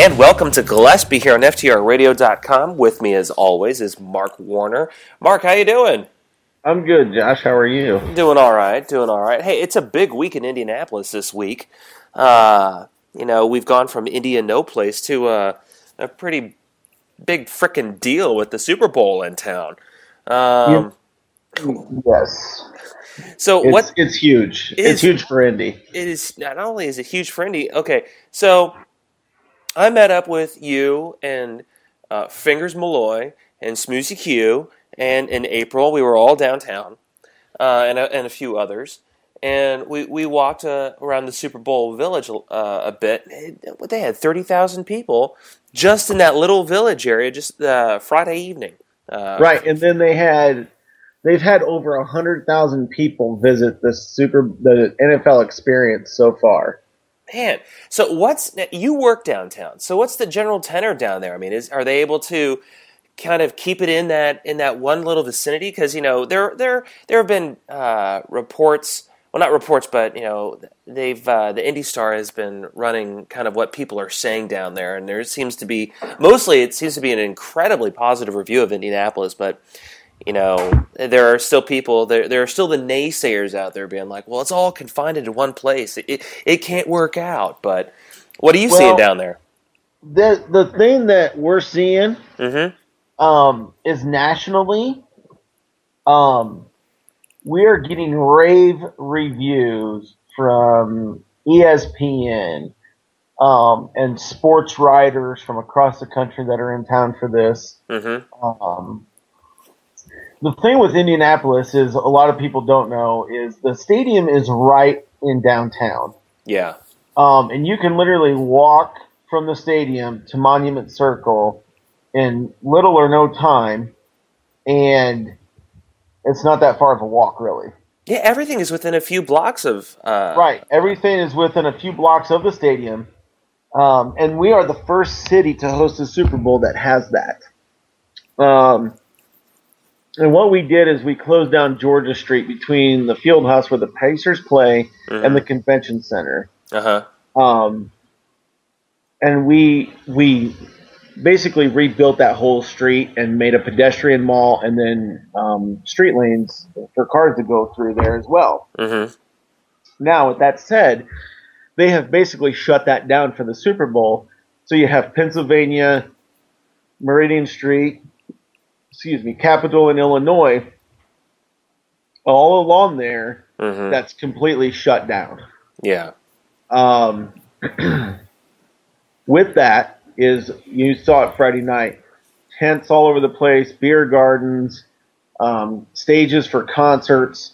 And welcome to Gillespie here on FTRRadio.com. With me, as always, is Mark Warner. Mark, how you doing? I'm good, Josh. How are you? Doing all right. Hey, it's a big week in Indianapolis this week. We've gone from India no place to a pretty big frickin' deal with the Super Bowl in town. Yes. So it's huge. It's huge for Indy. It is. Not only is it huge for Indy. Okay, so I met up with you and Fingers Malloy and Smoozy Q, and in April we were all downtown, and a few others, and we walked around the Super Bowl village a bit. They had 30,000 people just in that little village area, just Friday evening. Right, and then they've had over 100,000 people visit the NFL experience so far. Man, so you work downtown? So what's the general tenor down there? I mean, are they able to kind of keep it in that one little vicinity? Because there have been reports. Well, not reports, but the Indy Star has been running kind of what people are saying down there, and it seems to be an incredibly positive review of Indianapolis, but. There are still people. There are still the naysayers out there being like, "Well, it's all confined into one place. It can't work out." But what are you seeing down there? The thing that we're seeing is nationally, we are getting rave reviews from ESPN and sports writers from across the country that are in town for this. The thing with Indianapolis is a lot of people don't know is the stadium is right in downtown. Yeah. And you can literally walk from the stadium to Monument Circle in little or no time, and it's not that far of a walk, really. Yeah, everything is within a few blocks of... Right. Everything is within a few blocks of the stadium, and we are the first city to host a Super Bowl that has that. And what we did is we closed down Georgia Street between the field house where the Pacers play and the convention center. And we basically rebuilt that whole street and made a pedestrian mall and then street lanes for cars to go through there as well. Now, with that said, they have basically shut that down for the Super Bowl. So you have Pennsylvania, Meridian Street, Capitol in Illinois, all along there, that's completely shut down. Yeah. With that is, you saw it Friday night, tents all over the place, beer gardens, stages for concerts.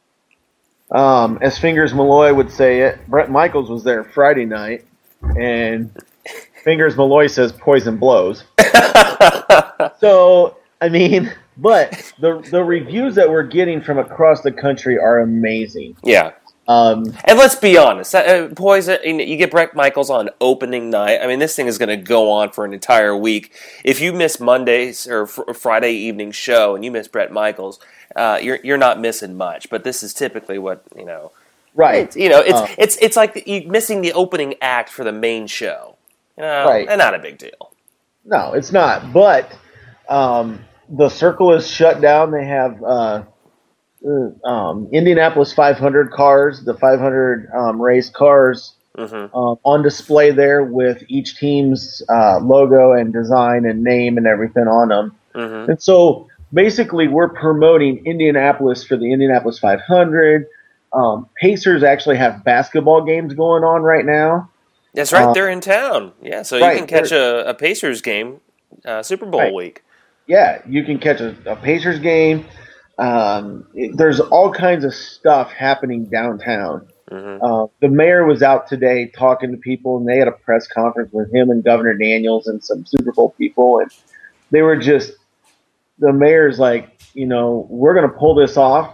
As Fingers Malloy would say it, Bret Michaels was there Friday night, and Fingers Malloy says poison blows. So... I mean, but the reviews that we're getting from across the country are amazing. Yeah. And let's be honest, Poison, you get Bret Michaels on opening night. I mean, this thing is going to go on for an entire week. If you miss Monday's or Friday evening show and you miss Bret Michaels, you're not missing much. But this is typically what Right. It's like you missing the opening act for the main show. Right. And not a big deal. No, it's not. But the circle is shut down. They have Indianapolis 500 cars, the 500 race cars on display there with each team's logo and design and name and everything on them. And so basically we're promoting Indianapolis for the Indianapolis 500. Pacers actually have basketball games going on right now. That's right. They're in town. Yeah, so you can catch a Pacers game Super Bowl week. Yeah, you can catch a Pacers game. There's all kinds of stuff happening downtown. The mayor was out today talking to people, and they had a press conference with him and Governor Daniels and some Super Bowl people, and they were just – the mayor's like, we're going to pull this off,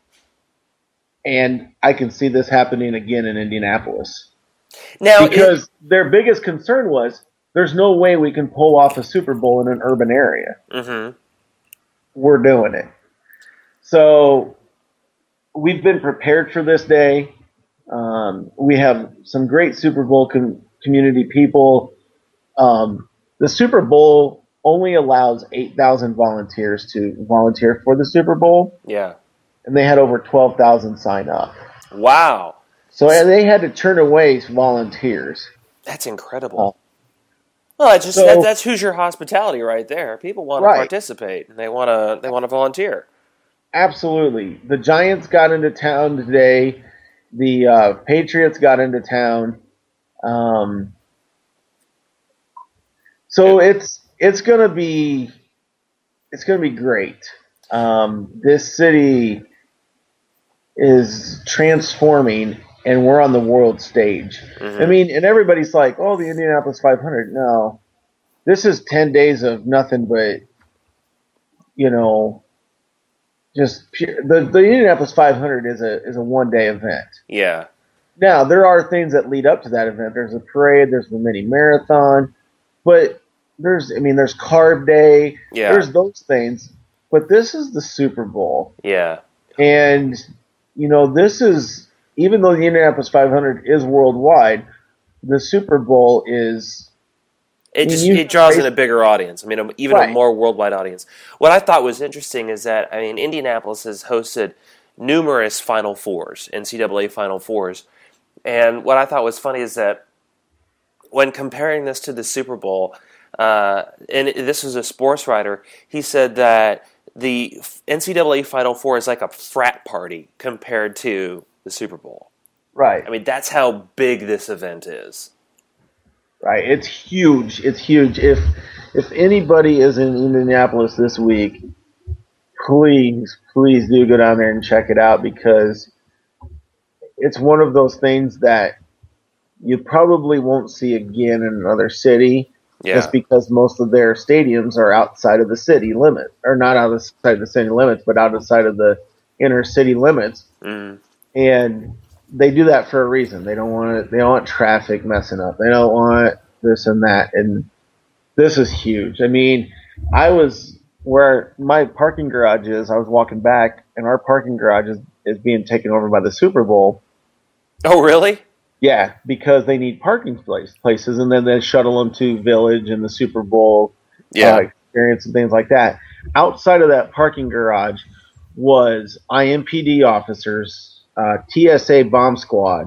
and I can see this happening again in Indianapolis. Now, because their biggest concern was – there's no way we can pull off a Super Bowl in an urban area. We're doing it. So we've been prepared for this day. We have some great Super Bowl community people The Super Bowl only allows 8,000 volunteers to volunteer for the Super Bowl. Yeah. And they had over 12,000 sign up. Wow. So they had to turn away volunteers. That's incredible. Well, that's Hoosier hospitality right there. People want to participate and they want to volunteer. Absolutely. The Giants got into town today. The Patriots got into town. So it's gonna be great. This city is transforming, and we're on the world stage. Mm-hmm. I mean, and everybody's like, "Oh, the Indianapolis 500." No, this is 10 days of nothing but, just pure, the Indianapolis 500 is a one-day event. Yeah. Now there are things that lead up to that event. There's a parade. There's the mini marathon, but there's Carb Day. Yeah. There's those things. But this is the Super Bowl. Yeah. And this is, even though the Indianapolis 500 is worldwide, the Super Bowl is. It draws in a bigger audience. I mean, even a more worldwide audience. What I thought was interesting is that, Indianapolis has hosted numerous Final Fours, NCAA Final Fours. And what I thought was funny is that when comparing this to the Super Bowl, and this was a sports writer, he said that the NCAA Final Four is like a frat party compared to the Super Bowl. Right. That's how big this event is. Right. It's huge. It's huge. If anybody is in Indianapolis this week, please do go down there and check it out, because it's one of those things that you probably won't see again in another city. Yeah. Just because most of their stadiums are outside of the city limit, or not outside of the city limits, but outside of the inner city limits. Mm. And they do that for a reason. They don't want traffic messing up. They don't want this and that. And this is huge. I was where my parking garage is. I was walking back, and our parking garage is being taken over by the Super Bowl. Oh, really? Yeah, because they need parking places, and then they shuttle them to Village and the Super Bowl experience and things like that. Outside of that parking garage was IMPD officers, TSA bomb squad,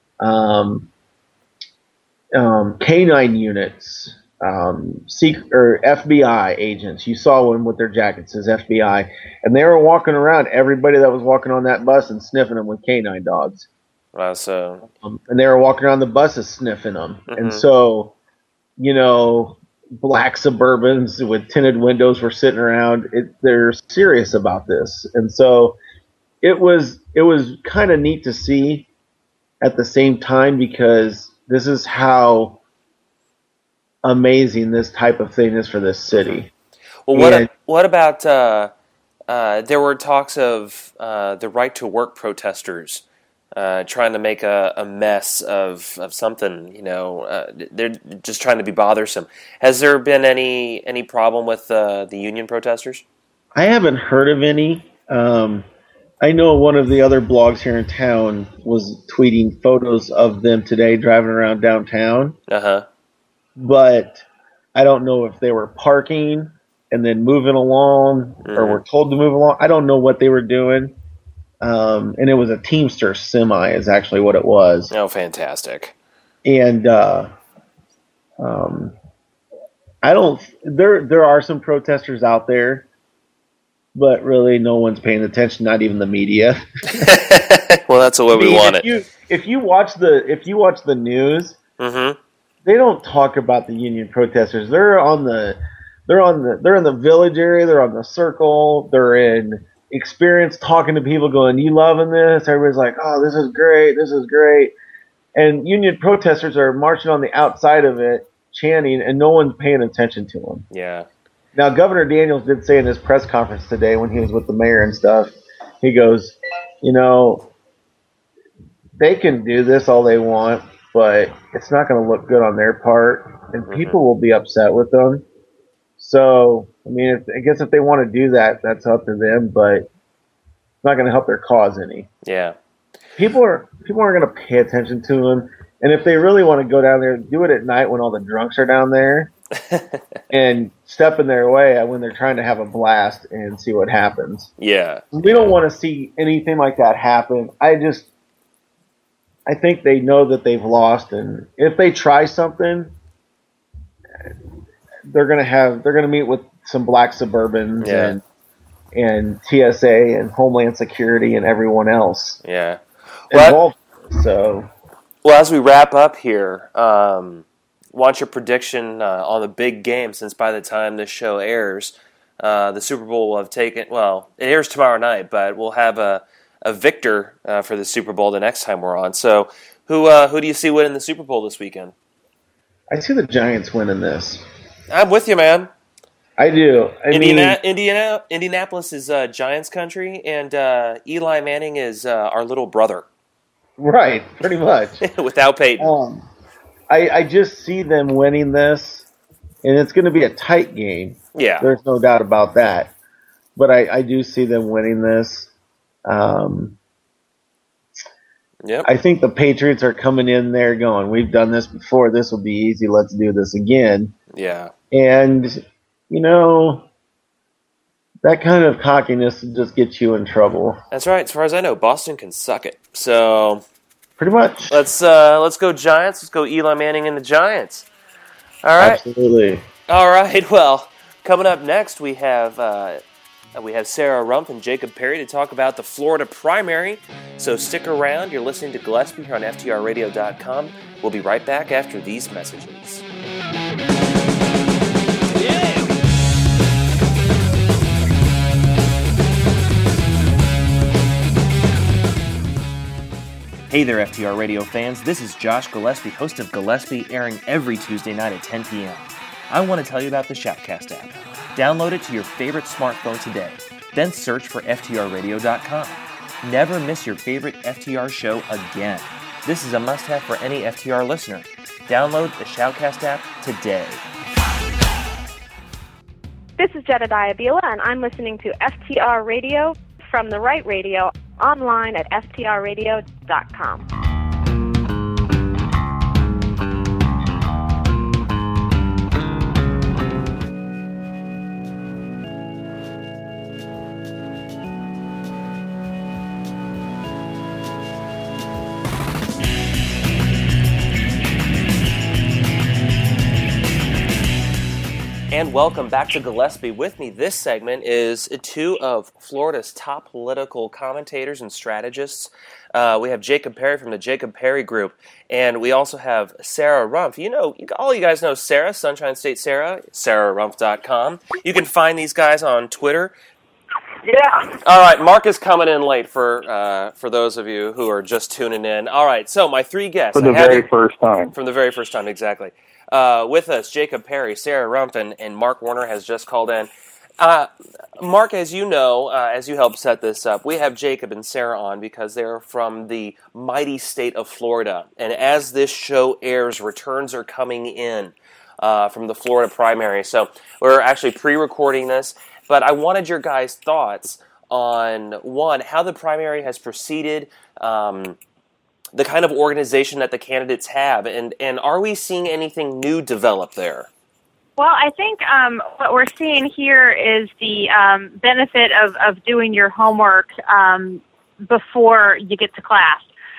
K-9 units, or FBI agents. You saw one with their jackets, says FBI, and they were walking around everybody that was walking on that bus and sniffing them with K-9 dogs. So, and they were walking around the buses sniffing them. Mm-hmm. And so, black Suburbans with tinted windows were sitting around. They're serious about this. And so it was kind of neat to see at the same time, because this is how amazing this type of thing is for this city. Well, what about there were talks of the right to work protesters trying to make a mess of something, they're just trying to be bothersome. Has there been any problem with the union protesters? I haven't heard of any. I know one of the other blogs here in town was tweeting photos of them today driving around downtown. Uh-huh. But I don't know if they were parking and then moving along, or were told to move along. I don't know what they were doing. And it was a Teamster semi is actually what it was. Oh, fantastic. And there are some protesters out there, but really no one's paying attention, not even the media. Well, that's the way we want it. If you watch the news, mm-hmm. They don't talk about the union protesters. They're in the Village area, they're on the Circle, they're in Experience, talking to people, going, "You loving this?" Everybody's like, "Oh, this is great." And union protesters are marching on the outside of it, chanting, and no one's paying attention to them. Yeah. Now, Governor Daniels did say in his press conference today, when he was with the mayor and stuff, he goes, they can do this all they want, but it's not going to look good on their part, and people will be upset with them. So, I guess if they want to do that, that's up to them, but it's not going to help their cause any. Yeah. People aren't going to pay attention to them And if they really want to go down there, do it at night when all the drunks are down there and step in their way when they're trying to have a blast and see what happens. Yeah. We don't want to see anything like that happen. I think they know that they've lost, and if they try something, they're gonna meet with some black Suburbans and TSA and Homeland Security and everyone else. Yeah. Involved. So. Well, as we wrap up here, want your prediction on the big game, since by the time this show airs, the Super Bowl will have taken, well, it airs tomorrow night, but we'll have a victor for the Super Bowl the next time we're on. So who do you see winning the Super Bowl this weekend? I see the Giants winning this. I'm with you, man. I do. Indianapolis is Giants country, and Eli Manning is our little brother. Right, pretty much. Without Peyton. I just see them winning this, and it's going to be a tight game. Yeah. There's no doubt about that. But I do see them winning this. Yep. I think the Patriots are coming in there going, we've done this before. This will be easy. Let's do this again. Yeah. And, that kind of cockiness just gets you in trouble. That's right. As far as I know, Boston can suck it. So pretty much. Let's go Giants. Let's go Eli Manning and the Giants. All right. Absolutely. All right. Well, coming up next, we have Sarah Rumpf and Jacob Perry to talk about the Florida primary. So stick around. You're listening to Gillespie here on FTRRadio.com. We'll be right back after these messages. Hey there, FTR Radio fans. This is Josh Gillespie, host of Gillespie, airing every Tuesday night at 10 p.m. I want to tell you about the Shoutcast app. Download it to your favorite smartphone today. Then search for FTRRadio.com. Never miss your favorite FTR show again. This is a must-have for any FTR listener. Download the Shoutcast app today. This is Jedediah Bila, and I'm listening to FTR Radio from the Right Radio, online at FTRradio.com. And welcome back to Gillespie. With me this segment is two of Florida's top political commentators and strategists. We have Jacob Perry from the Jacob Perry Group, and we also have Sarah Rumpf. All you guys know Sarah, Sunshine State Sarah, SarahRumpf.com. You can find these guys on Twitter. Yeah. All right, Mark is coming in late for those of you who are just tuning in. All right, so my three guests. From the very first time, exactly. With us, Jacob Perry, Sarah Rumpf, and Mark Warner has just called in. Mark, as you know, as you helped set this up, we have Jacob and Sarah on because they're from the mighty state of Florida. And as this show airs, returns are coming in from the Florida primary. So we're actually pre-recording this, but I wanted your guys' thoughts on, one, how the primary has proceeded, the kind of organization that the candidates have, and are we seeing anything new develop there? Well, I think what we're seeing here is the benefit of doing your homework before you get to class.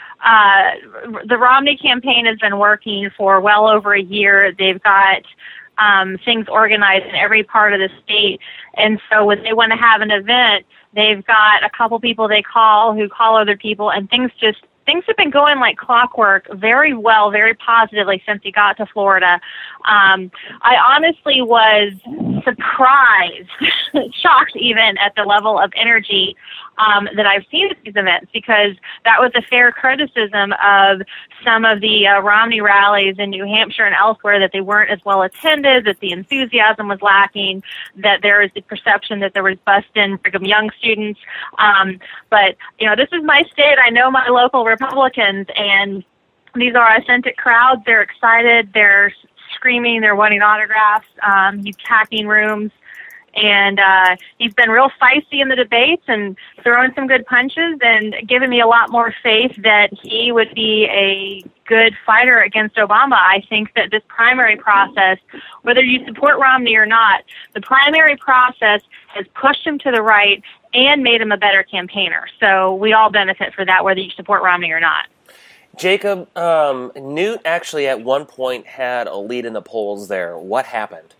The Romney campaign has been working for well over a year. They've got things organized in every part of the state, and so when they want to have an event, they've got a couple people they call who call other people, and things have been going like clockwork very well, very positively since he got to Florida. I honestly was surprised, shocked even at the level of energy that I've seen at these events, because that was a fair criticism of some of the Romney rallies in New Hampshire and elsewhere, that they weren't as well attended, that the enthusiasm was lacking, that there was the perception that there was bused-in Brigham Young students. But, this is my state. I know my local Republicans, and these are authentic crowds. They're excited. They're screaming. They're wanting autographs. He's packing rooms. And he's been real feisty in the debates and throwing some good punches and giving me a lot more faith that he would be a good fighter against Obama. I think that this primary process, whether you support Romney or not, the primary process has pushed him to the right and made him a better campaigner. So we all benefit for that, whether you support Romney or not. Jacob, Newt actually at one point had a lead in the polls there. What happened?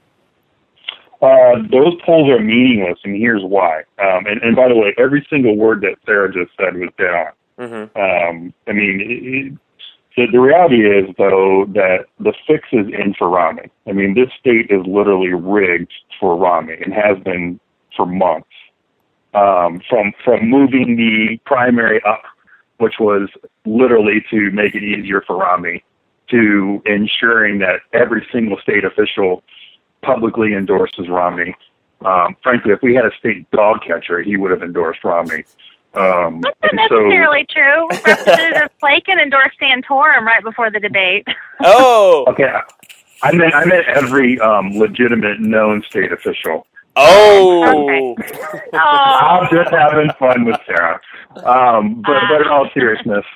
Those polls are meaningless, and here's why. And by the way, every single word that Sarah just said was dead on. Mm-hmm. I mean, the reality is, though, that the fix is in for Romney. I mean, this state is literally rigged for Romney and has been for months. From moving the primary up, which was literally to make it easier for Romney, to ensuring that every single state official publicly endorses Romney. Frankly, if we had a state dog catcher, he would have endorsed Romney. That's not necessarily true. Representative Flakin endorsed Santorum right before the debate. Oh! Okay, I meant every legitimate known state official. Oh! Okay. I'm just having fun with Sarah. But in all seriousness,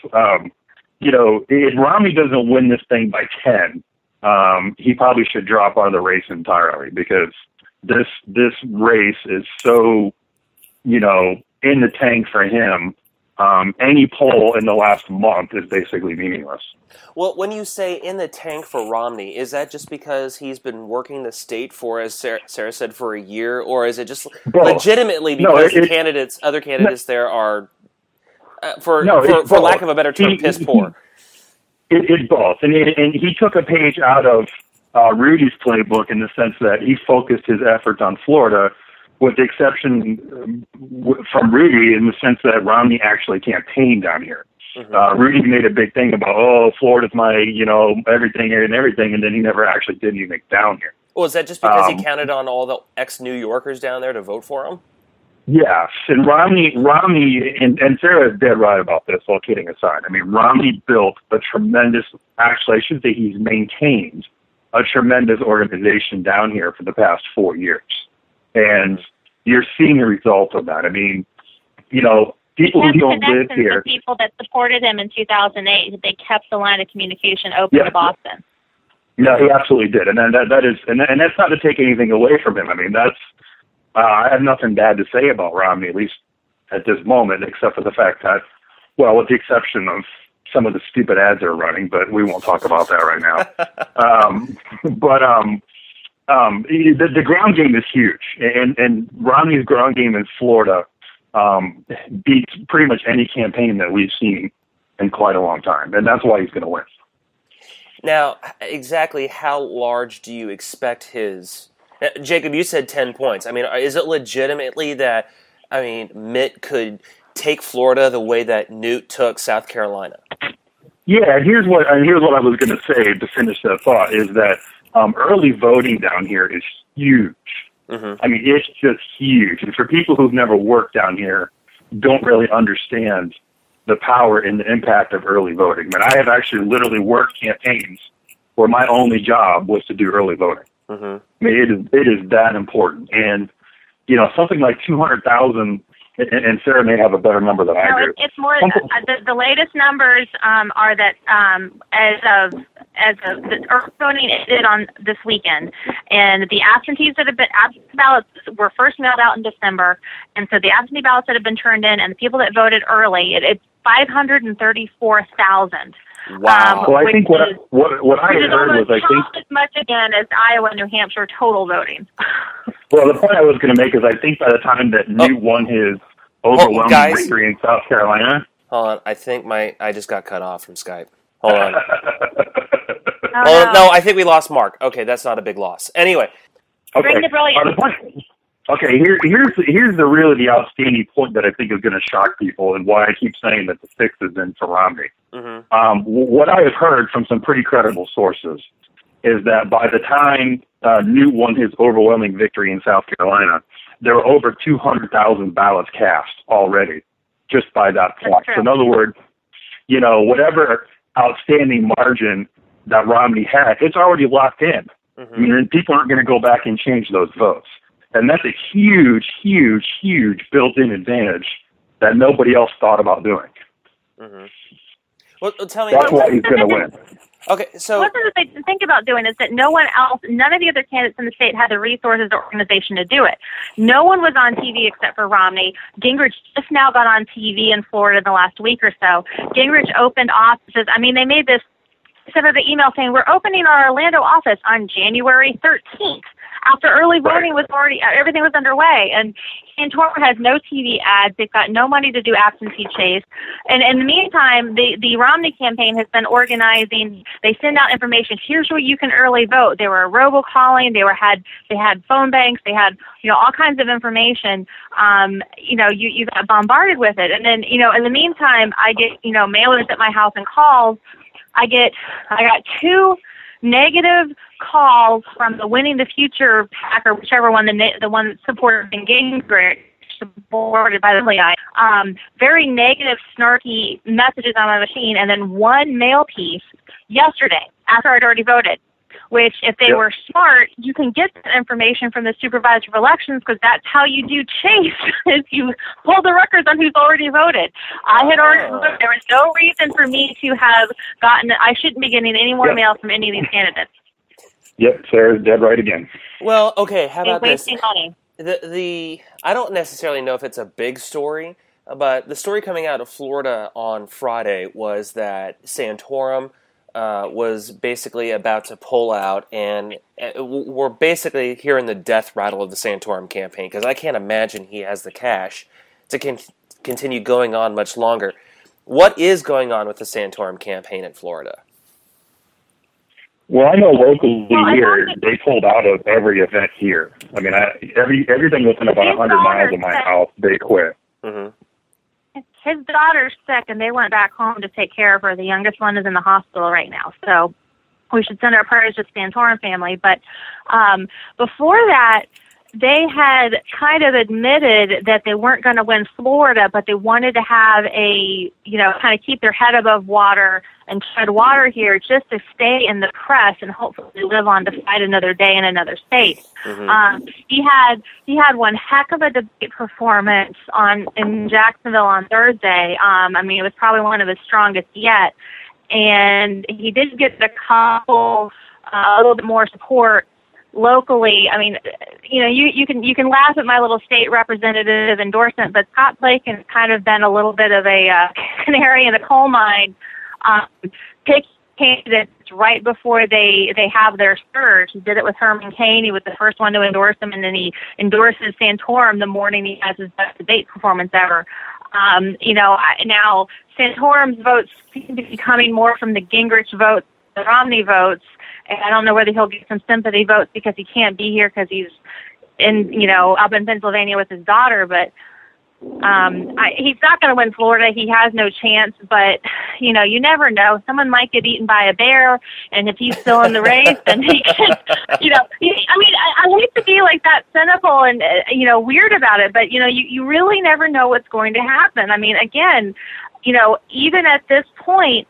if Romney doesn't win this thing by 10, he probably should drop out of the race entirely, because this race is so, in the tank for him. Any poll in the last month is basically meaningless. Well, when you say in the tank for Romney, is that just because he's been working the state for, as Sarah said, for a year, or is it just legitimately because other candidates there are, for lack of a better term, piss poor? It's both, and he took a page out of Rudy's playbook in the sense that he focused his efforts on Florida, with the exception from Rudy in the sense that Romney actually campaigned down here. Mm-hmm. Rudy made a big thing about, Florida's my, everything, and then he never actually did anything down here. Well, is that just because he counted on all the ex-New Yorkers down there to vote for him? Yes, and Romney, and Sarah is dead right about this, all kidding aside. I mean, Romney built a tremendous, actually I should say he's maintained a tremendous organization down here for the past 4 years. And you're seeing the result of that. I mean, people who don't live here. The people that supported him in 2008, they kept the line of communication open to Boston. No, he absolutely did, and that's not to take anything away from him. I mean, I have nothing bad to say about Romney, at least at this moment, except for the fact that, well, with the exception of some of the stupid ads they're running, but we won't talk about that right now. The ground game is huge, and Romney's ground game in Florida beats pretty much any campaign that we've seen in quite a long time, and that's why he's going to win. Now, exactly how large do you expect his... Jacob, you said 10 points. I mean, is it legitimately that, Mitt could take Florida the way that Newt took South Carolina? Yeah, here's what I was going to say to finish that thought, is that early voting down here is huge. Mm-hmm. I mean, it's just huge. And for people who've never worked down here, don't really understand the power and the impact of early voting. But I have actually literally worked campaigns where my only job was to do early voting. Mm-hmm. I mean, it is that important. And, something like 200,000, and Sarah may have a better number than I do. It's more, the latest numbers are that as of the early voting ended on this weekend, and the absentee ballots were first mailed out in December, and so the absentee ballots that have been turned in and the people that voted early, it's 534,000. Wow. Well, I think what I had heard was, I think, as much again as Iowa, New Hampshire total voting. Well, the point I was going to make is I think by the time that Newt won his overwhelming victory in South Carolina. Hold on, I think I just got cut off from Skype. Hold on. No, I think we lost Mark. Okay, that's not a big loss. Anyway. Okay. Bring the brilliance. Okay, here's the outstanding point that I think is going to shock people, and why I keep saying that the fix is in for Romney. Mm-hmm. What I have heard from some pretty credible sources is that by the time Newt won his overwhelming victory in South Carolina, there were over 200,000 ballots cast already, just by that point. So in other words, whatever outstanding margin that Romney had, it's already locked in. Mm-hmm. I mean, people aren't going to go back and change those votes. And that's a huge, huge, huge built-in advantage that nobody else thought about doing. Mm-hmm. Well, tell me. That's why he's going to win. Okay, so one thing that they didn't think about doing is that none of the other candidates in the state had the resources or organization to do it. No one was on TV except for Romney. Gingrich just now got on TV in Florida in the last week or so. Gingrich opened offices. I mean, they made this, sent out the email saying, we're opening our Orlando office on January 13th. After early voting was already, everything was underway. And Santorum has no TV ads. They've got no money to do absentee chase. And in the meantime, the Romney campaign has been organizing. They send out information. Here's where you can early vote. They were robocalling. They had phone banks. They had, all kinds of information. You got bombarded with it. And then, in the meantime, I get, mailers at my house and calls. I got 2 negative calls from the Winning the Future PAC, or whichever one, the one that supported Gingrich, supported by the FBI. Very negative, snarky messages on my machine, and then 1 mail piece yesterday after I'd already voted, which if they were smart, you can get that information from the supervisor of elections, because that's how you do chase, is you pull the records on who's already voted. I had already voted. There was no reason for me to have gotten, I shouldn't be getting any more mail from any of these candidates. Yep, Sarah's dead right again. Well, okay, how about this? Money. I don't necessarily know if it's a big story, but the story coming out of Florida on Friday was that Santorum was basically about to pull out, and we're basically hearing the death rattle of the Santorum campaign, because I can't imagine he has the cash to continue going on much longer. What is going on with the Santorum campaign in Florida? Well, I know locally here, they pulled out of every event here. I mean, everything within about 100 miles of my house, they quit. Mm-hmm. His daughter's sick, and they went back home to take care of her. The youngest one is in the hospital right now. So we should send our prayers to the Santorum family. But before that, they had kind of admitted that they weren't going to win Florida, but they wanted to have kind of keep their head above water and tread water here just to stay in the press and hopefully live on to fight another day in another state. Mm-hmm. He had one heck of a debate performance in Jacksonville on Thursday. It was probably one of his strongest yet. And he did get a little bit more support locally. I mean, you can laugh at my little state representative endorsement, but Scott Blake has kind of been a little bit of a canary in the coal mine, pick candidates right before they have their surge. He did it with Herman Cain. He was the first one to endorse him, and then he endorses Santorum the morning he has his best debate performance ever. Now Santorum's votes seem to be coming more from the Gingrich votes, the Romney votes. And I don't know whether he'll get some sympathy votes because he can't be here because he's up in Pennsylvania with his daughter. But he's not going to win Florida. He has no chance. But, you never know. Someone might get eaten by a bear. And if he's still in the race, then he can, I hate to be like that cynical and, weird about it. But, you really never know what's going to happen. I mean, again, even at this point,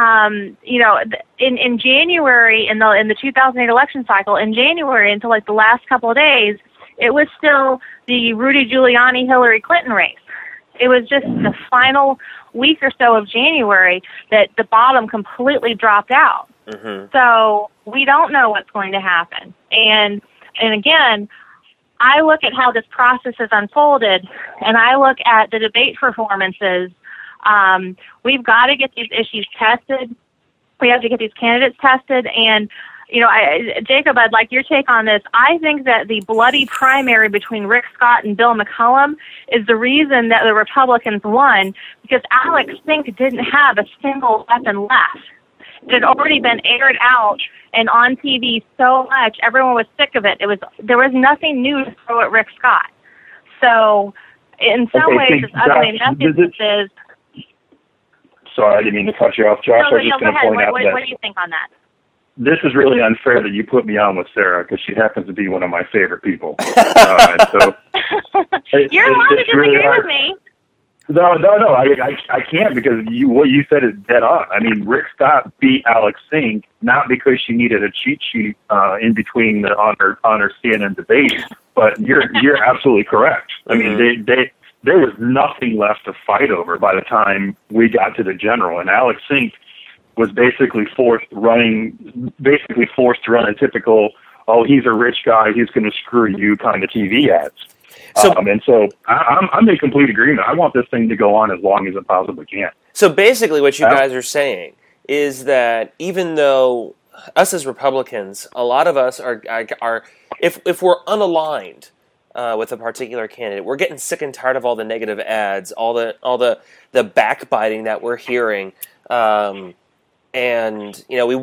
in January, in the 2008 election cycle, in January until like the last couple of days, it was still the Rudy Giuliani Hillary Clinton race. It was just the final week or so of January that the bottom completely dropped out. Mm-hmm. So we don't know what's going to happen. And again, I look at how this process has unfolded, and I look at the debate performances. We've got to get these issues tested. We have to get these candidates tested. And, Jacob, I'd like your take on this. I think that the bloody primary between Rick Scott and Bill McCollum is the reason that the Republicans won, because Alex Sink didn't have a single weapon left. It had already been aired out and on TV so much, everyone was sick of it. There was nothing new to throw at Rick Scott. So, in some ways, this ugly message is... Sorry, I didn't mean to cut you off, Josh. I was just going to point out that... What do you think on that? This is really unfair that you put me on with Sarah, because she happens to be one of my favorite people. You're allowed to disagree with me. No, I can't, because what you said is dead on. I mean, Rick Scott beat Alex Sink, not because she needed a cheat sheet in between on her CNN debate, But you're absolutely correct. I mean, there was nothing left to fight over by the time we got to the general, and Alex Sink was basically forced to run a typical, oh, he's a rich guy, he's going to screw you kind of TV ads. So, and so I'm in complete agreement. I want this thing to go on as long as it possibly can. So basically what you guys are saying is that even though us as Republicans, a lot of us are if we're unaligned with a particular candidate, we're getting sick and tired of all the negative ads, all the backbiting that we're hearing. And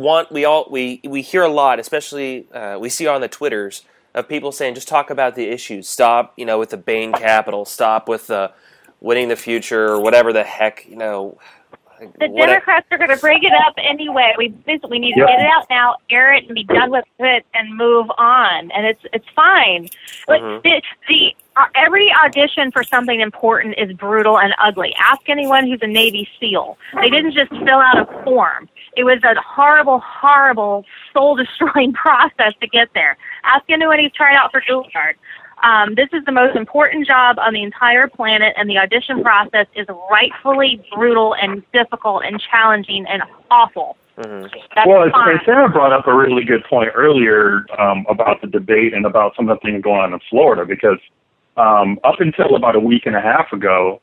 we hear a lot, especially we see on the Twitters of people saying, just talk about the issues. Stop, with the Bain Capital. Stop with the winning the future or whatever the heck, The Democrats are going to bring it up anyway. We basically need to get it out now, air it, and be done with it, and move on. And it's fine. Mm-hmm. Every audition for something important is brutal and ugly. Ask anyone who's a Navy SEAL. They didn't just fill out a form. It was a horrible, horrible, soul-destroying process to get there. Ask anyone who's tried out for Juilliard. This is the most important job on the entire planet, and the audition process is rightfully brutal and difficult and challenging and awful. Mm-hmm. Well, and Sarah brought up a really good point earlier about the debate and about some of the things going on in Florida, because up until about a week and a half ago,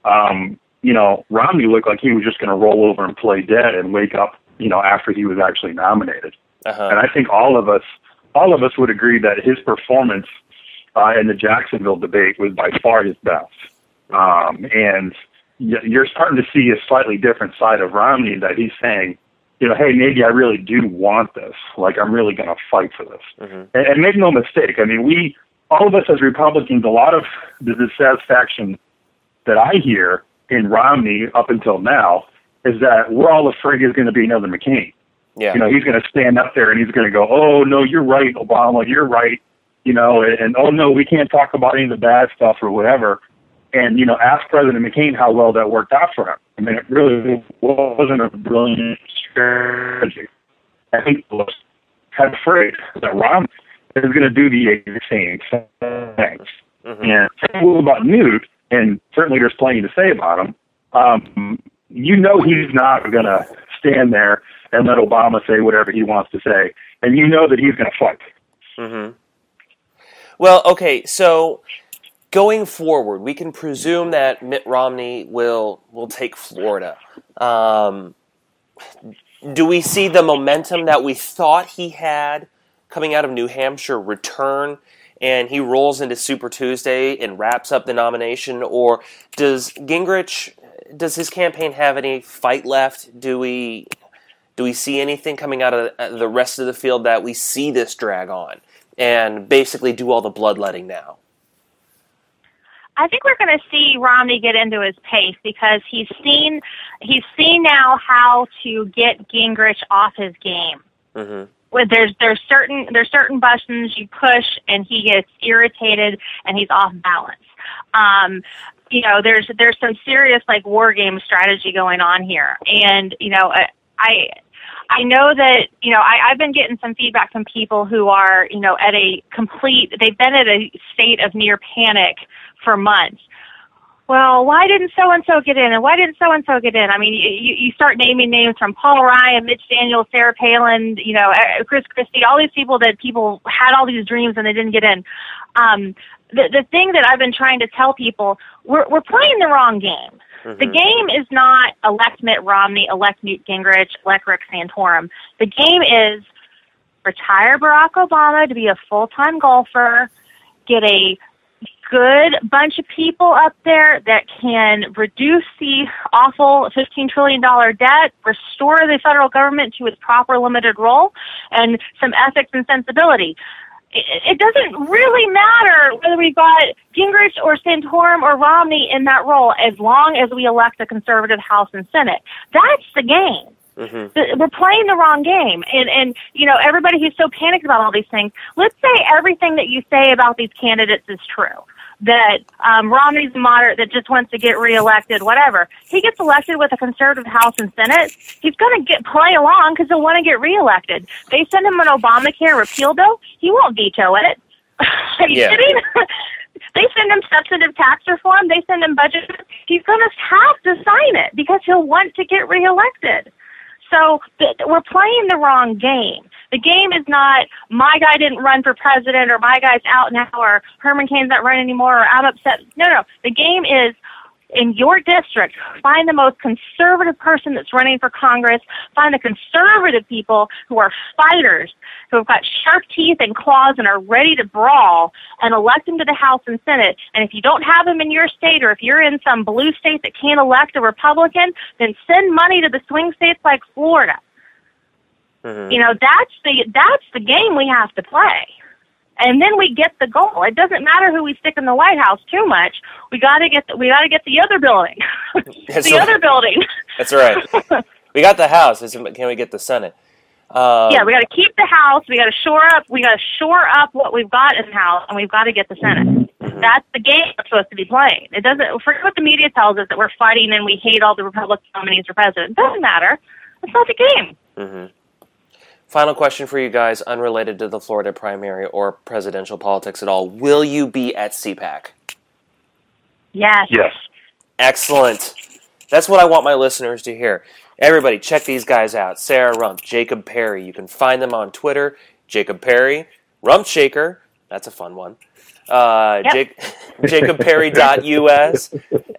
Romney looked like he was just going to roll over and play dead and wake up, after he was actually nominated. Uh-huh. And I think all of us would agree that his performance in the Jacksonville debate was by far his best. And you're starting to see a slightly different side of Romney, that he's saying, hey, maybe I really do want this. Like, I'm really going to fight for this. Mm-hmm. And make no mistake, I mean, all of us as Republicans, a lot of the dissatisfaction that I hear in Romney up until now is that we're all afraid he's going to be another McCain. Yeah. He's going to stand up there and he's going to go, oh, no, you're right, Obama, you're right. And oh no, we can't talk about any of the bad stuff or whatever. And, ask President McCain how well that worked out for him. I mean, it really wasn't a brilliant strategy. I think he was kind of afraid that Romney is going to do the same things. Mm-hmm. And same about Newt, and certainly there's plenty to say about him. He's not going to stand there and let Obama say whatever he wants to say. And that he's going to fight. Mm-hmm. Well, okay, so going forward, we can presume that Mitt Romney will take Florida. Do we see the momentum that we thought he had coming out of New Hampshire return, and he rolls into Super Tuesday and wraps up the nomination? Or does his campaign have any fight left? Do we see anything coming out of the rest of the field that we see this drag on and basically do all the bloodletting now? I think we're going to see Romney get into his pace, because he's seen now how to get Gingrich off his game. Mm-hmm. There's certain buttons you push and he gets irritated and he's off balance. There's some serious war game strategy going on here, and I know that, I've been getting some feedback from people who are, they've been at a state of near panic for months. Well, why didn't so-and-so get in? And why didn't so-and-so get in? I mean, you start naming names from Paul Ryan, Mitch Daniels, Sarah Palin, Chris Christie, all these people that people had all these dreams and they didn't get in. The thing that I've been trying to tell people, we're playing the wrong game. Mm-hmm. The game is not elect Mitt Romney, elect Newt Gingrich, elect Rick Santorum. The game is retire Barack Obama to be a full-time golfer, get a good bunch of people up there that can reduce the awful $15 trillion debt, restore the federal government to its proper limited role, and some ethics and sensibility. It doesn't really matter whether we've got Gingrich or Santorum or Romney in that role, as long as we elect a conservative House and Senate. That's the game. Mm-hmm. We're playing the wrong game. And everybody who's so panicked about all these things, let's say everything that you say about these candidates is true. That Romney's a moderate that just wants to get reelected, whatever. He gets elected with a conservative House and Senate, he's going to play along because he'll want to get reelected. They send him an Obamacare repeal bill, he won't veto it. Are you kidding? They send him substantive tax reform. They send him budget. He's going to have to sign it because he'll want to get reelected. So we're playing the wrong game. The game is not, my guy didn't run for president, or my guy's out now, or Herman Cain's not running anymore, or I'm upset. No. The game is, in your district, find the most conservative person that's running for Congress, find the conservative people who are fighters, who have got sharp teeth and claws and are ready to brawl, and elect them to the House and Senate. And if you don't have them in your state, or if you're in some blue state that can't elect a Republican, then send money to the swing states like Florida. Mm-hmm. You know, that's the game we have to play. And then we get the goal. It doesn't matter who we stick in the White House too much. We got to get the other building. Other building. That's right. We got the House. Can we get the Senate? Yeah, we got to keep the House. We got to shore up what we've got in the House, and we've got to get the Senate. Mm-hmm. That's the game we're supposed to be playing. It doesn't. Forget what the media tells us, that we're fighting and we hate all the Republican nominees for president. It doesn't matter. It's not the game. Mm-hmm. Final question for you guys, unrelated to the Florida primary or presidential politics at all. Will you be at CPAC? Yes. Yes. Excellent. That's what I want my listeners to hear. Everybody, check these guys out. Sarah Rumpf, Jacob Perry. You can find them on Twitter. Jacob Perry, Rumpf Shaker. That's a fun one. JacobPerry.us,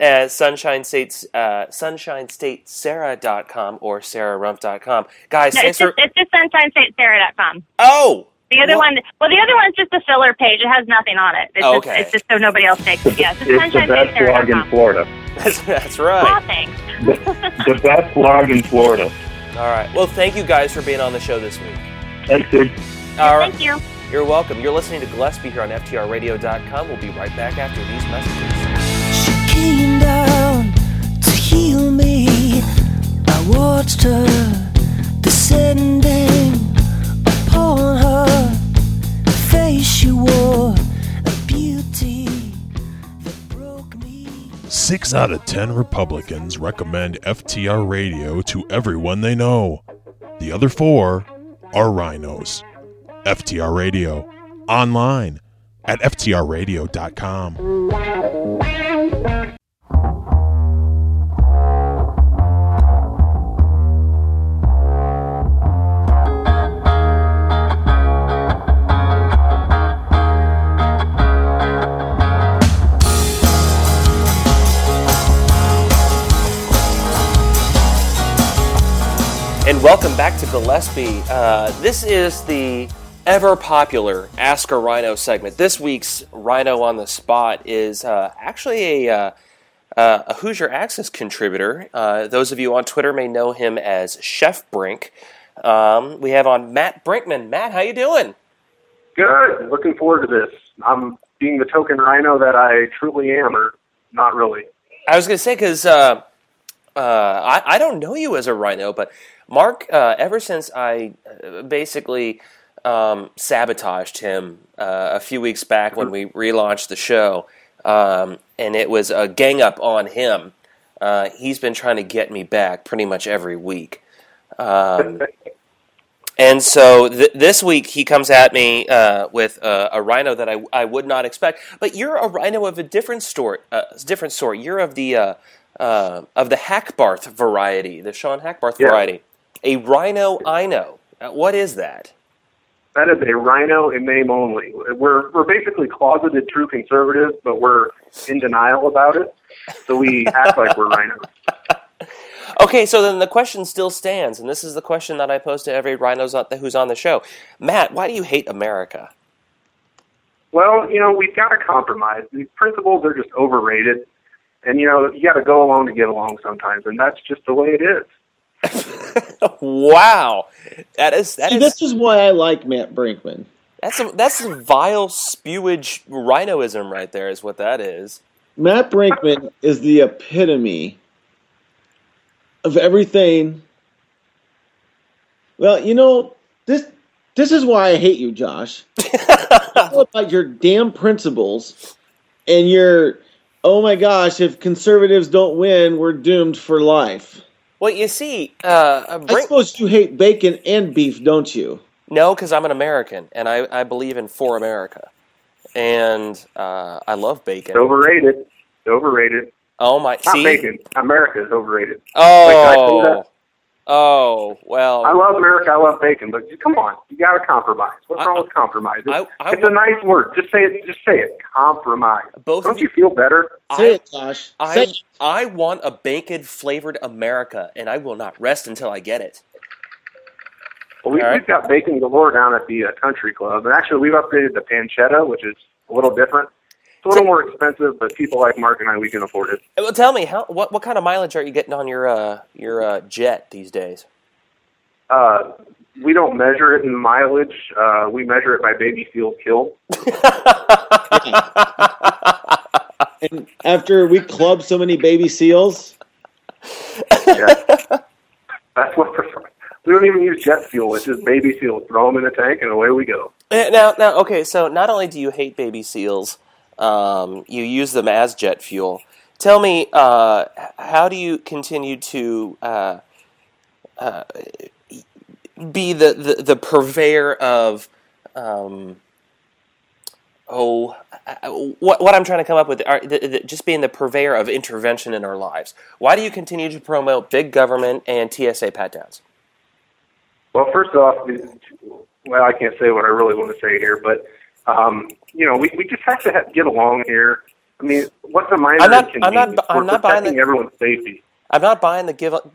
SunshineStatesarah.com or SarahRumpf.com. Guys, it's just SunshineStatesarah.com. Oh! The other one is just a filler page. It has nothing on it. It's just so nobody else takes it. Yeah, it's the best blog in Florida. That's right. Oh, thanks. The best blog in Florida. All right. Well, thank you guys for being on the show this week. Thanks, dude. All right. Thank you. You're welcome. You're listening to Gillespie here on FTRradio.com. We'll be right back after these messages. She came down to heal me. I watched her descending upon her face. She wore a beauty that broke me. 6 out of 10 Republicans recommend FTR Radio to everyone they know. The other 4 are rhinos. FTR Radio, online at FTRradio.com. And welcome back to Gillespie. This is the ever-popular Ask a Rhino segment. This week's Rhino on the Spot is actually a Hoosier Access contributor. Those of you on Twitter may know him as Chef Brink. We have on Matt Brinkman. Matt, how you doing? Good. Looking forward to this. I'm being the token Rhino that I truly am, or not really. I was going to say, because I don't know you as a Rhino, but Mark, ever since I basically sabotaged him a few weeks back when we relaunched the show, and it was a gang up on him. He's been trying to get me back pretty much every week. And so this week he comes at me with a Rhino that I would not expect. But you're a Rhino of a different sort. You're of the Hackbarth variety, the Sean Hackbarth variety. A Rhino I know. What is that? That is a Rhino in name only. We're basically closeted true conservatives, but we're in denial about it. So we act like we're Rhinos. Okay, so then the question still stands, and this is the question that I pose to every Rhino who's on the show. Matt, why do you hate America? Well, we've got to compromise. These principles are just overrated. And, you got to go along to get along sometimes, and that's just the way it is. Wow. This is why I like Matt Brinkman. That's a vile spewage Rhinoism right there is what that is. Matt Brinkman is the epitome of everything. Well, this is why I hate you, Josh. It's all about your damn principles and your, oh my gosh, if conservatives don't win, we're doomed for life. Well, you see, I suppose you hate bacon and beef, don't you? No, because I'm an American, and I believe in For America. and I love bacon. It's overrated. It's overrated. Oh my! Not see, bacon. America is overrated. Oh, oh well. I love America. I love bacon, but come on, you got to compromise. What's wrong with compromise? It's a nice word. Just say it. Just say it. Compromise. Don't you feel better? Say it, Josh. Say it. I want a bacon-flavored America, and I will not rest until I get it. Well, we've got bacon galore down at the country club, and actually we've upgraded the pancetta, which is a little different. It's a little more expensive, but people like Mark and I, we can afford it. Well, tell me, what kind of mileage are you getting on your jet these days? We don't measure it in mileage. We measure it by baby seals killed. And after we club so many baby seals, yeah, that's what we don't even use jet fuel. It's just baby seals. Throw them in a tank, and away we go. Now, okay. So not only do you hate baby seals, you use them as jet fuel. Tell me, how do you continue to be the purveyor of what I'm trying to come up with? Just being the purveyor of intervention in our lives. Why do you continue to promote big government and TSA pat-downs? Well, first off, I can't say what I really want to say here, but we just have to get along here. I mean, what's the minor inconvenience? I'm not buying everyone's safety. I'm not buying the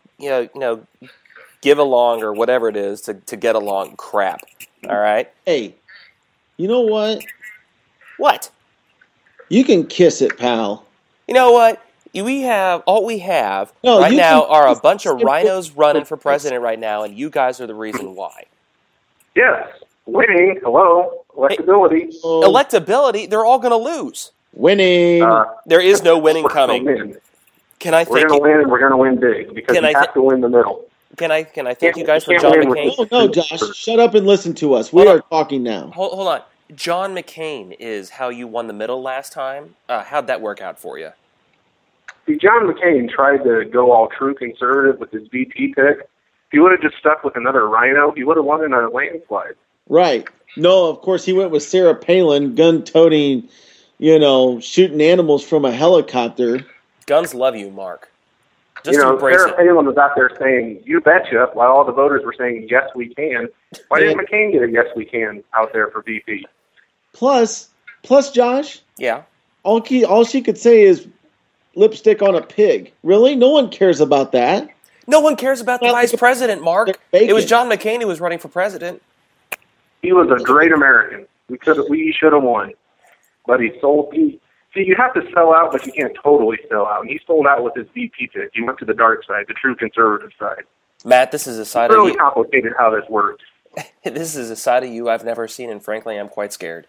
give along or whatever it is to get along crap. All right. Hey, you know what? What? You can kiss it, pal. You know what? We have right now are a bunch of rhinos running for president right now, and you guys are the reason why. Yes, winning. Hello, electability. Hey, electability. They're all going to lose. Winning. There is no winning coming. Can I? We're going to win, and we're going to win big because we have to win the middle. Can I thank you guys for John McCain? No, Josh, shut up and listen to us. We are talking now. Hold on. John McCain is how you won the middle last time. How'd that work out for you? See, John McCain tried to go all true conservative with his VP pick. If he would have just stuck with another rhino, he would have won in a landslide. Right. No, of course he went with Sarah Palin, gun-toting, shooting animals from a helicopter. Guns love you, Mark. Just embrace Sarah it. Palin was out there saying, "You betcha," while all the voters were saying, "Yes, we can." Why didn't McCain get a "Yes, we can" out there for VP? Plus, Josh. Yeah. All she could say is lipstick on a pig. Really? No one cares about that. No one cares about the vice president, Mark. It was John McCain who was running for president. He was a great American. We should have won, but he sold. See, you have to sell out, but you can't totally sell out. And he sold out with his VP pick. He went to the dark side, the true conservative side. Matt, this is a side of you. It's really complicated how this works. This is a side of you I've never seen, and frankly, I'm quite scared,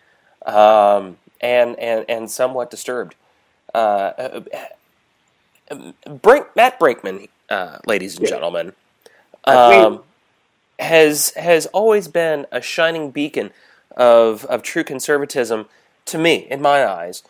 and somewhat disturbed. Matt Brakeman, ladies and gentlemen, has always been a shining beacon of true conservatism. To me, in my eyes,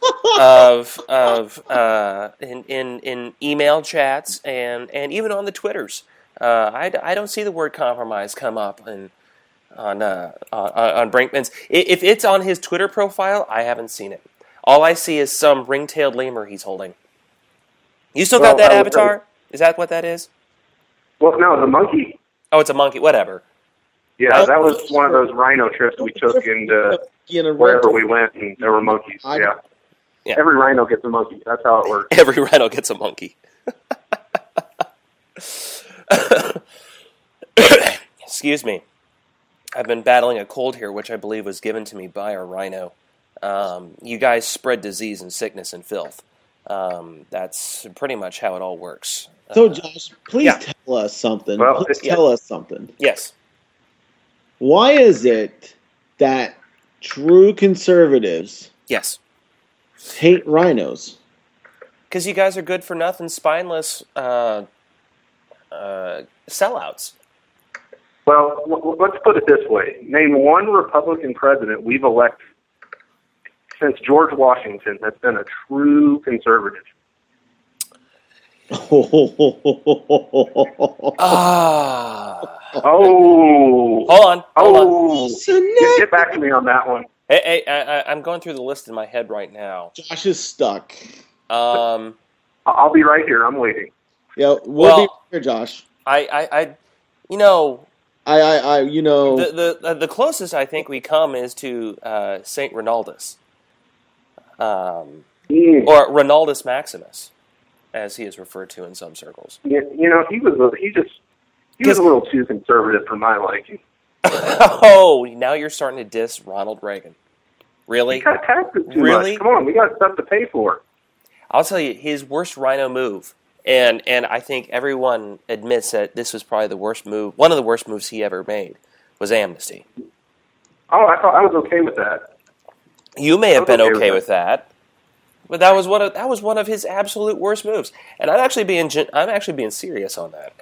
in email chats and even on the Twitters, I don't see the word compromise come up on Brinkman's. If it's on his Twitter profile, I haven't seen it. All I see is some ring-tailed lemur he's holding. You still got that avatar? Is that what that is? Well, no, the monkey. Oh, it's a monkey. Whatever. Yeah, that was one of those rhino trips we took into wherever we went, and there were monkeys. Yeah. Every rhino gets a monkey. That's how it works. Every rhino gets a monkey. Excuse me. I've been battling a cold here, which I believe was given to me by a rhino. You guys spread disease and sickness and filth. That's pretty much how it all works. So, Josh, please tell us something. Well, tell us something. Yes. Why is it that true conservatives hate rhinos? Because you guys are good for nothing, spineless sellouts. Well, let's put it this way. Name one Republican president we've elected since George Washington that's been a true conservative. Hold on. Get back to me on that one. Hey, I'm going through the list in my head right now. Josh is stuck. I'll be right here. I'm waiting. Yeah, we'll be right here, Josh. The closest I think we come is to Saint Ronaldus, or Ronaldus Maximus, as he is referred to in some circles. Yeah, he was a little too conservative for my liking. Oh, now you're starting to diss Ronald Reagan. Really? He got taxes too really? much. Come on, we got stuff to pay for. I'll tell you, his worst rhino move, and I think everyone admits that this was probably the worst move, one of the worst moves he ever made, was amnesty. Oh, I thought I was okay with that. You may have been okay with that, but that was one of his absolute worst moves. And I'm actually being serious on that.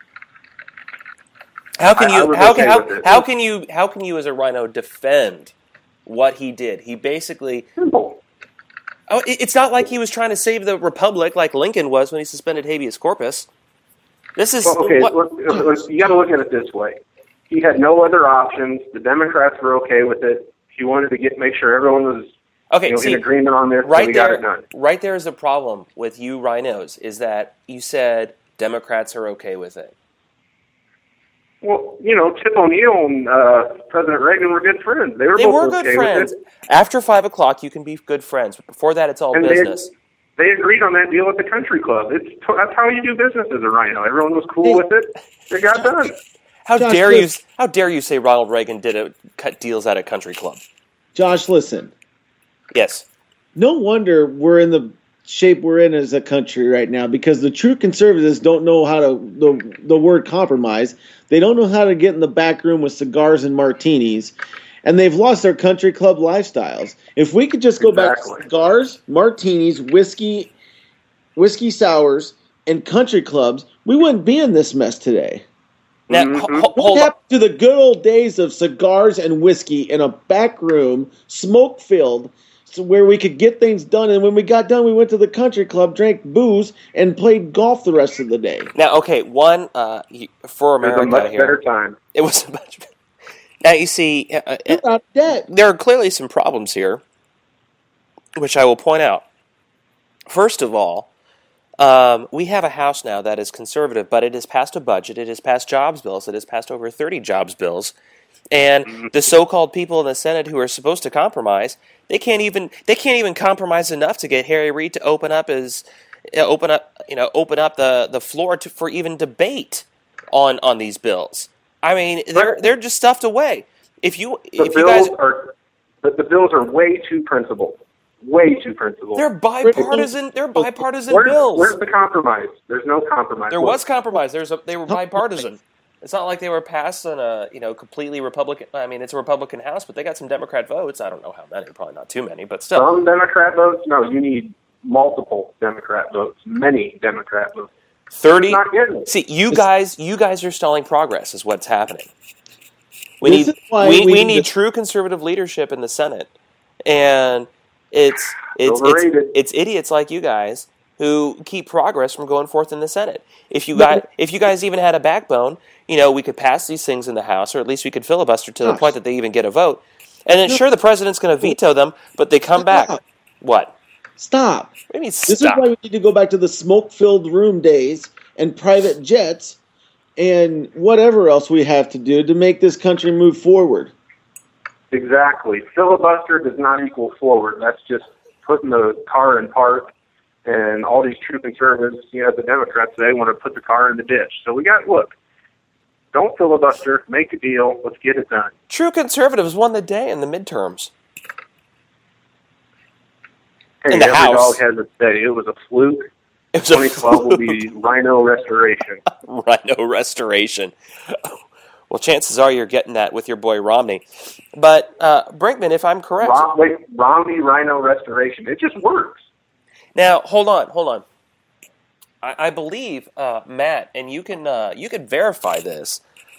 How can you as a rhino defend what he did? He basically. Simple. Oh, it's not like he was trying to save the republic like Lincoln was when he suspended habeas corpus. This is you got to look at it this way. He had no other options. The Democrats were okay with it. He wanted to make sure everyone was in agreement on this. Right so we got it done. Right there is the problem with you rhinos, is that you said Democrats are okay with it. Well, Tip O'Neill and President Reagan were good friends. They were good friends. After 5 o'clock, you can be good friends. But before that, it's all business. They agreed on that deal at the country club. That's how you do business as a rhino. Everyone was cool with it. It got done. How dare you say Ronald Reagan did cut deals at a country club? Josh, listen. Yes. No wonder we're in the shape we're in as a country right now, because the true conservatives don't know how to the word compromise. They don't know how to get in the back room with cigars and martinis, and they've lost their country club lifestyles. If we could just go back to cigars, martinis, whiskey sours, and country clubs, we wouldn't be in this mess today. Now, what happened to the good old days of cigars and whiskey in a back room, smoke-filled, where we could get things done, and when we got done, we went to the country club, drank booze, and played golf the rest of the day. Now, okay, for America, it was a much better time. It was a much better. Now you see, there are clearly some problems here, which I will point out. First of all, we have a House now that is conservative, but it has passed a budget, it has passed jobs bills, it has passed over 30 jobs bills. And the so-called people in the Senate who are supposed to compromise, they can't even compromise enough to get Harry Reid to open up the floor for even debate on these bills. I mean, they're just stuffed away. The bills are way too principled. Way too principled. They're bipartisan. They're bipartisan bills. Where's the compromise? There's no compromise. There was compromise. They were bipartisan. It's not like they were passed on a completely Republican. I mean, it's a Republican House, but they got some Democrat votes. I don't know how many. Probably not too many, but still. Some Democrat votes? No, you need multiple Democrat votes. Many Democrat votes. 30. See, you guys are stalling progress. Is what's happening. We need true conservative leadership in the Senate, and it's idiots like you guys who keep progress from going forth in the Senate. If you guys even had a backbone, we could pass these things in the House, or at least we could filibuster to the point that they even get a vote. And then, sure, the president's going to veto them, but they come back. What? Stop. What do you mean, stop? This is why we need to go back to the smoke-filled room days and private jets and whatever else we have to do to make this country move forward. Exactly. Filibuster does not equal forward. That's just putting the car in park. And all these true conservatives, the Democrats, they want to put the car in the ditch. So don't filibuster, make a deal, let's get it done. True conservatives won the day in the midterms. Hey, in the House. Dog has its day. It was a fluke. 2012 will be Rhino Restoration. Rhino Restoration. Well, chances are you're getting that with your boy Romney. But, Brinkman, if I'm correct... Romney Rhino Restoration. It just works. Now, hold on. I believe, Matt, and you can verify this,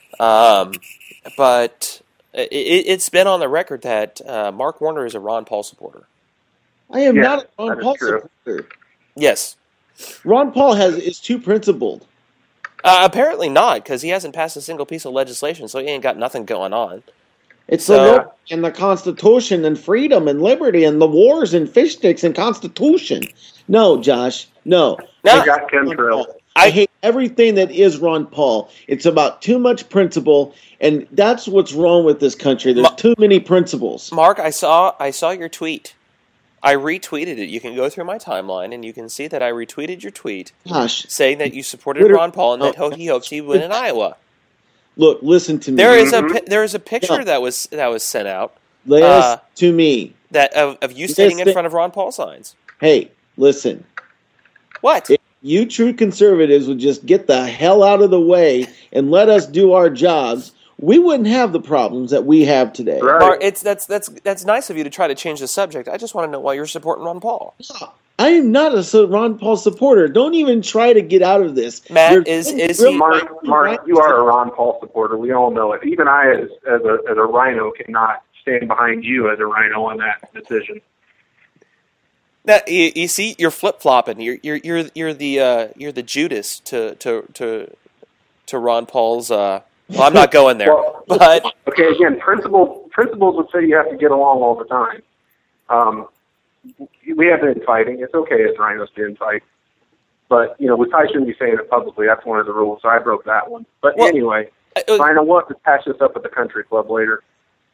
but it's been on the record that Mark Warner is a Ron Paul supporter. I am not a Ron Paul supporter. Yes. Ron Paul is too principled. Apparently not, because he hasn't passed a single piece of legislation, so he ain't got nothing going on. It's the and the Constitution and freedom and liberty and the wars and fish sticks and Constitution. No, Josh, no. I got chemtrails. I hate everything that is Ron Paul. It's about too much principle, and that's what's wrong with this country. There's too many principles. Mark, I saw your tweet. I retweeted it. You can go through my timeline, and you can see that I retweeted your tweet saying that you supported Ron Paul and that he hopes he win in Iowa. Look, listen to me. There is a picture that was sent out. Listen to me. That of you sitting in front of Ron Paul signs. Hey, listen. What? If you true conservatives would just get the hell out of the way and let us do our jobs, we wouldn't have the problems that we have today. Right. Mark, that's nice of you to try to change the subject. I just want to know why you're supporting Ron Paul. I am not a Ron Paul supporter. Don't even try to get out of this. Matt, is he... Mark, you are a Ron Paul supporter. We all know it. Even I, as a rhino, cannot stand behind you as a rhino on that decision. That you see, you're flip flopping. You're the Judas to Ron Paul's. Well, I'm not going there. Well, but okay, again, principles would say you have to get along all the time. We have been fighting. It's okay as rhinos to infight, but we probably shouldn't be saying it publicly. That's one of the rules, so I broke that one. But anyway, Rhino, we'll have to patch this up at the country club later.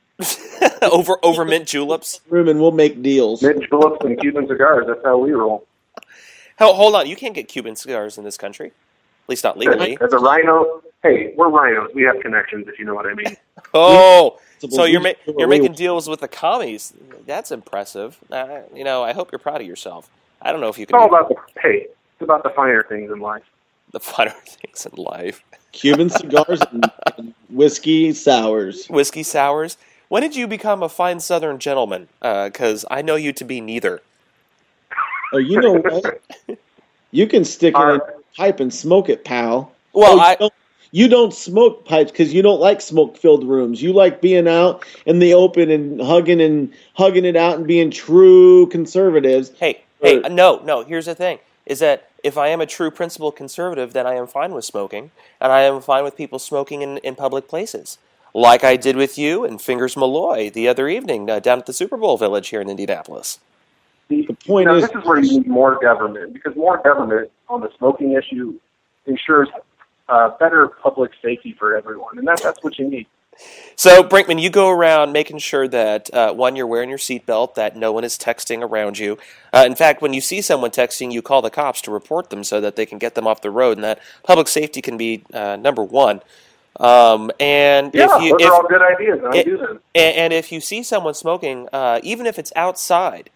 over mint juleps. Room and we'll make deals. Mint juleps and Cuban cigars. That's how we roll. Hold on, you can't get Cuban cigars in this country, at least not legally. As a rhino, hey, we're rhinos. We have connections, if you know what I mean. Oh, so you're making deals with the commies. That's impressive. I hope you're proud of yourself. I don't know if you can. It's all about it's about the finer things in life. The finer things in life. Cuban cigars and whiskey sours. Whiskey sours. When did you become a fine Southern gentleman? Because I know you to be neither. Oh, you know what? You can stick it in a pipe and smoke it, pal. Well, you don't smoke pipes because you don't like smoke-filled rooms. You like being out in the open and hugging it out and being true conservatives. Hey, no. Here's the thing: is that if I am a true principled conservative, then I am fine with smoking, and I am fine with people smoking in public places, like I did with you and Fingers Malloy the other evening down at the Super Bowl Village here in Indianapolis. The point is, this is where you need more government, because more government on the smoking issue ensures better public safety for everyone, and that's what you need. So, Brinkman, you go around making sure that, one, you're wearing your seatbelt, that no one is texting around you. In fact, when you see someone texting, you call the cops to report them so that they can get them off the road, and that public safety can be number one. Those are all good ideas, and I do them. And if you see someone smoking, even if it's outside,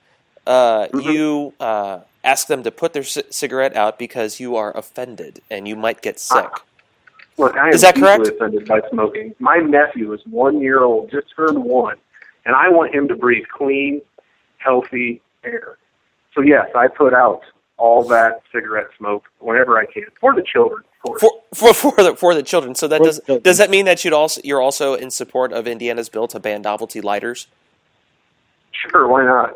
you ask them to put their cigarette out because you are offended and you might get sick. Look, I am deeply offended by smoking. My nephew is 1 year old, just turned 1, and I want him to breathe clean, healthy air. So yes, I put out all that cigarette smoke whenever I can for the children, of course. For the children. So that does that mean that you're also in support of Indiana's bill to ban novelty lighters? Sure, why not?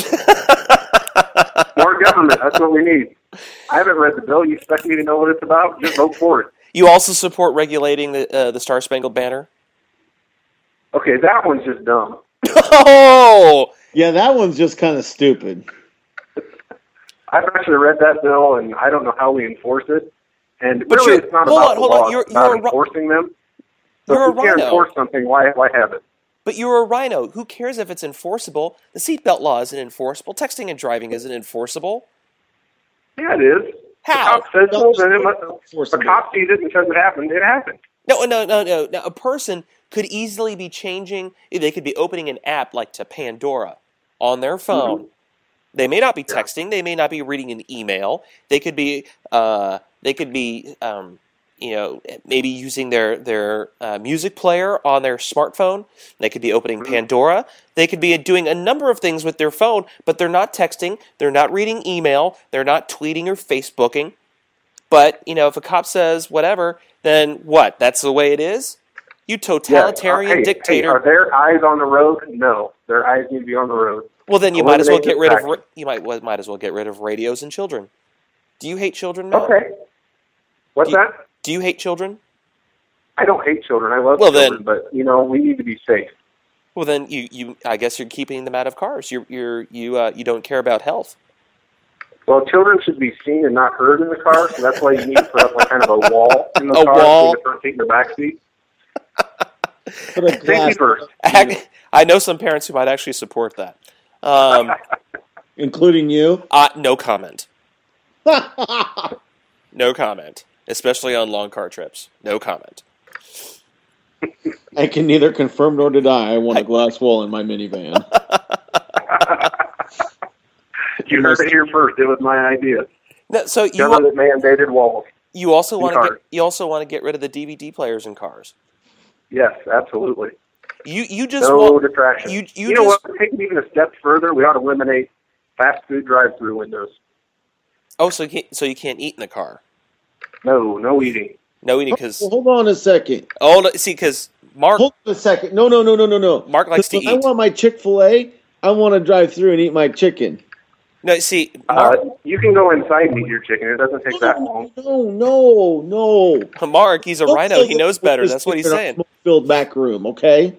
More government. That's what we need. I haven't read the bill. You expect me to know what it's about? Just vote for it. You also support regulating the Star Spangled Banner? Okay, that one's just dumb. Oh! Yeah, that one's just kind of stupid. I've actually read that bill, and I don't know how we enforce it. And really, it's not about the law. It's about enforcing them. So if you can't enforce something, why have it? But you're a rhino. Who cares if it's enforceable? The seatbelt law isn't enforceable. Texting and driving isn't enforceable. Yeah, it is. How? The cop says so, then the cop sees it and says it happened. It happened. No. Now, a person could easily be changing. They could be opening an app like to Pandora on their phone. Mm-hmm. They may not be texting. They may not be reading an email. They could be. Maybe using their music player on their smartphone. They could be opening Pandora. They could be doing a number of things with their phone, but they're not texting. They're not reading email. They're not tweeting or Facebooking. But, if a cop says whatever, then what? That's the way it is? You totalitarian dictator. Are their eyes on the road? No. Their eyes need to be on the road. Well, then you might as well get rid of might as well get rid of radios and children. Do you hate children, Matt? Okay. What's that? Do you hate children? I don't hate children. I love children, but we need to be safe. Well, then I guess you're keeping them out of cars. You don't care about health. Well, children should be seen and not heard in the car, so that's why you need to put up like kind of a wall in the car between the front seat and the back seat. Safety first. I know some parents who might actually support that. Including you? No comment. No comment. Especially on long car trips. No comment. I can neither confirm nor deny I want a glass wall in my minivan. You heard it here first. It was my idea. No, so government mandated walls. You also want to get rid of the DVD players in cars. Yes, absolutely. You just no distraction. You know what? Take it even a step further. We ought to eliminate fast food drive-through windows. Oh, so you can't eat in the car? No eating. No eating because. Hold on a second. Because Mark. Hold on a second. No. Mark likes to eat. I want my Chick-fil-A. I want to drive through and eat my chicken. No, see, Mark, you can go inside and eat your chicken. It doesn't take that long. No. Mark, he's a rhino. He knows better. That's what he's saying. Smoke-filled back room, okay?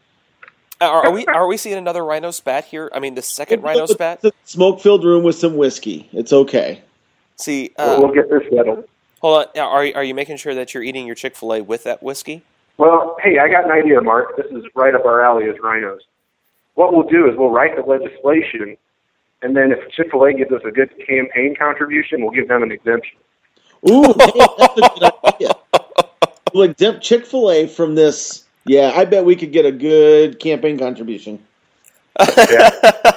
Are we seeing another rhino spat here? I mean, the second rhino spat? It's a smoke-filled room with some whiskey. It's okay. See, we'll get this settled. Hold on. Are you making sure that you're eating your Chick-fil-A with that whiskey? Well, hey, I got an idea, Mark. This is right up our alley as rhinos. What we'll do is we'll write the legislation, and then if Chick-fil-A gives us a good campaign contribution, we'll give them an exemption. Ooh, that's a good idea. We'll exempt Chick-fil-A from this. Yeah, I bet we could get a good campaign contribution. Yeah.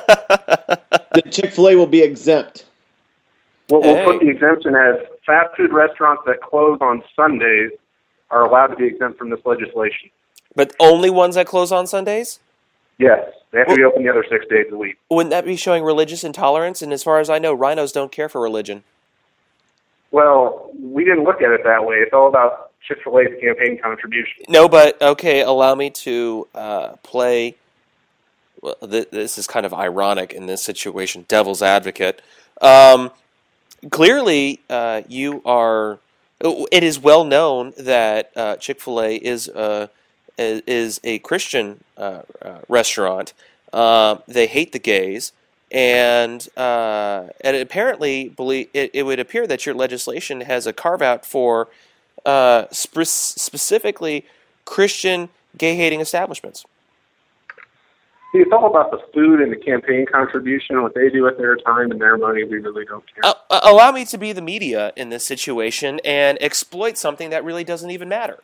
The Chick-fil-A will be exempt. We'll put the exemption as fast food restaurants that close on Sundays are allowed to be exempt from this legislation. But only ones that close on Sundays? Yes. They have to be open the other 6 days a week. Wouldn't that be showing religious intolerance? And as far as I know, rhinos don't care for religion. Well, we didn't look at it that way. It's all about Chick-fil-A's campaign contribution. No, but, okay, allow me to play... Well, this is kind of ironic in this situation, devil's advocate. Clearly, you are... It is well known that Chick-fil-A is a Christian restaurant. They hate the gays, and apparently it would appear that your legislation has a carve-out for specifically Christian gay-hating establishments. See, it's all about the food and the campaign contribution, what they do with their time and their money. We really don't care. Allow me to be the media in this situation and exploit something that really doesn't even matter.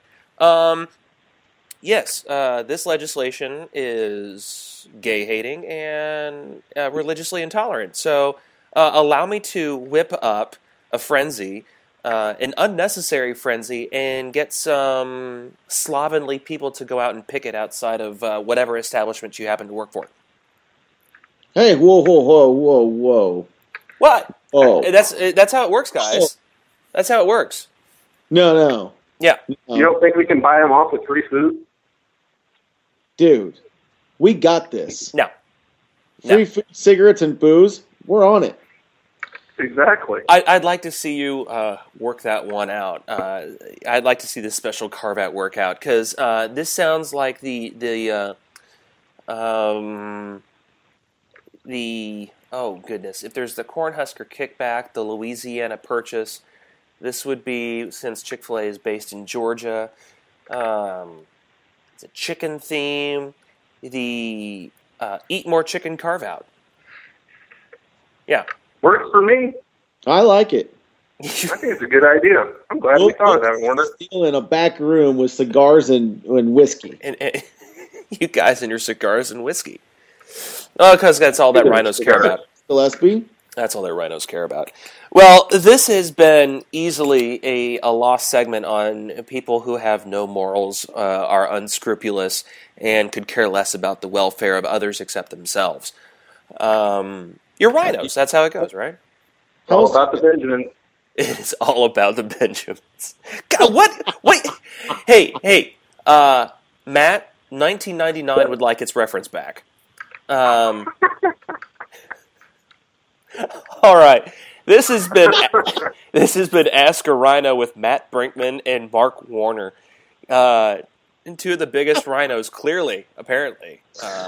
Yes, this legislation is gay-hating and religiously intolerant. So allow me to whip up a frenzy, an unnecessary frenzy, and get some slovenly people to go out and picket outside of whatever establishment you happen to work for. Hey, whoa. What? Oh. That's how it works, guys. That's how it works. No. Yeah. You don't think we can buy them off with free food? Dude, we got this. No. Free food, cigarettes, and booze, we're on it. Exactly. I'd like to see you work that one out. I'd like to see this special carve-out work out, because this sounds like the oh goodness, if there's the Cornhusker kickback, the Louisiana Purchase, this would be, since Chick-fil-A is based in Georgia, it's a chicken theme, the Eat More Chicken carve-out. Yeah. Works for me. I like it. I think it's a good idea. I'm glad we thought of that, Warner. Still in a back room with cigars and whiskey. And you guys and your cigars and whiskey. Oh, because that's all that rhinos care about. Gillespie? That's all that rhinos care about. Well, this has been easily a lost segment on people who have no morals, are unscrupulous, and could care less about the welfare of others except themselves. You're rhinos. That's how it goes, right? All about the Benjamins. It is all about the Benjamins. God, what? Wait. Hey. Matt, 1999 would like its reference back. All right. This has been Ask a Rhino with Matt Brinkman and Mark Warner. two of the biggest rhinos, clearly, apparently,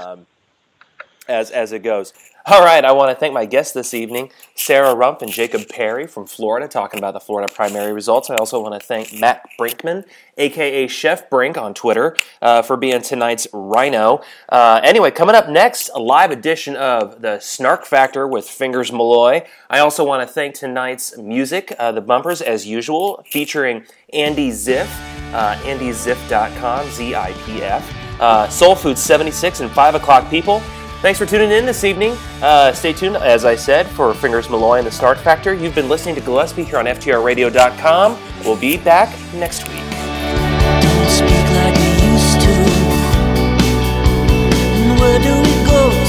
as it goes. All right, I want to thank my guests this evening, Sarah Rump and Jacob Perry from Florida, talking about the Florida primary results. I also want to thank Matt Brinkman, a.k.a. Chef Brink on Twitter, for being tonight's Rhino. Anyway, coming up next, a live edition of the Snark Factor with Fingers Malloy. I also want to thank tonight's music, the bumpers, as usual, featuring Andy Ziff, andyziff.com, Z-I-P-F, Soul Food 76 and 5 o'clock people. Thanks for tuning in this evening. Stay tuned, as I said, for Fingers Malloy and the Snark Factor. You've been listening to Gillespie here on FTRradio.com. We'll be back next week. Don't speak like we used to. And where do we go?